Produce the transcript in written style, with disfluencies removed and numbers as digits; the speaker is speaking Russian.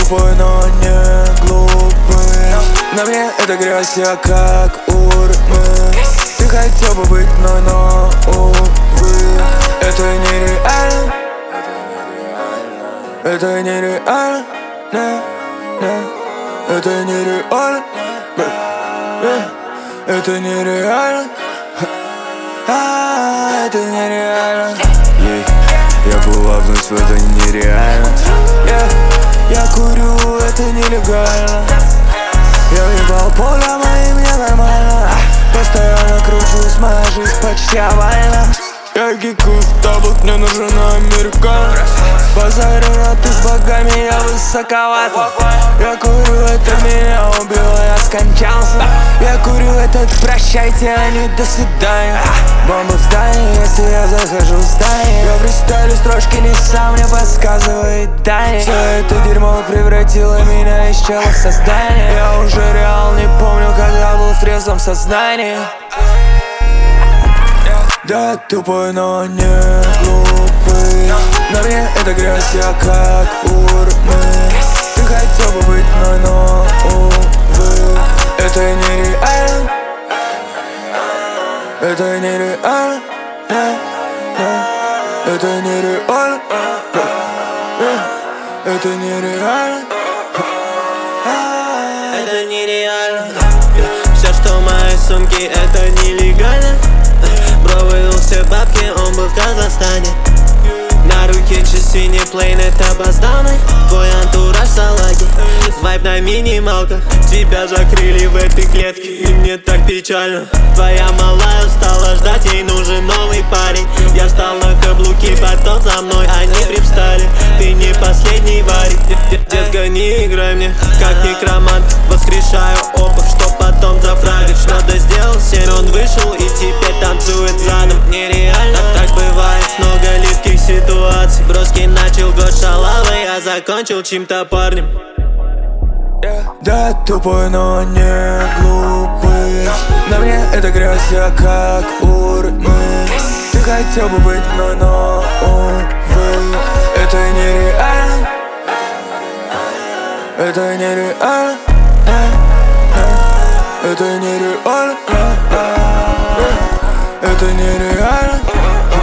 тупой, но не глупый. На мне эта грязь, я как урны. Ты хотел бы быть мной, но увы. Это нереально. Это нереально. Это нереально. Это нереально. Это нереально. Я плавнусь в это нереально. Я курю, это нелегально. Я въебал поле, мои мне нормально. Постоянно кручусь, моя жизнь почти овальна. Я гикую в таблет, мне нужен американ. Базарю, ты с богами, я высоковато. Я курю, это меня убило, я скончался. Я курю, этот прощайте, а не до свидания. Бомба в здании, если я захожу в здание. Я фристайлю, строчки не сам, мне подсказывает Дани. Все это дерьмо превратило меня из чела в создание. Я уже реал не помню, когда был в трезвом сознании. Да, тупой, но не глупый. На мне эта грязь, я как урны. Ты хотел бы быть мной, но увы. Это нереально. Это нереально. Это нереально. Это нереально. Это нереально. Все, что в моей сумке, это нелегально. Бро вывел все бабки, он был в Казахстане. На руке часы, не плейнет опозданы. Твой антураж в салаге, вайб на минималках. Тебя закрыли в этой клетке, и мне так печально. Твоя малая устала ждать, ей нужен новый парень. Я встал на каблуки, потом за мной они привстали. Ты не последний варик, детка, не играй мне как некромант. Воскрешаю опыт, что потом зафрагишь. Надо сделал 7, он вышел и теперь танцует задом. Нереально, так бывает, много липких ситуаций. Броски начал год шалавы, я закончил чьим-то парнем. Да, тупой, но не глупый. На мне эта грязь, я как урны. Ты хотел бы быть мной, но увы. Это нереально. Это нереально. Это нереально. Это нереально.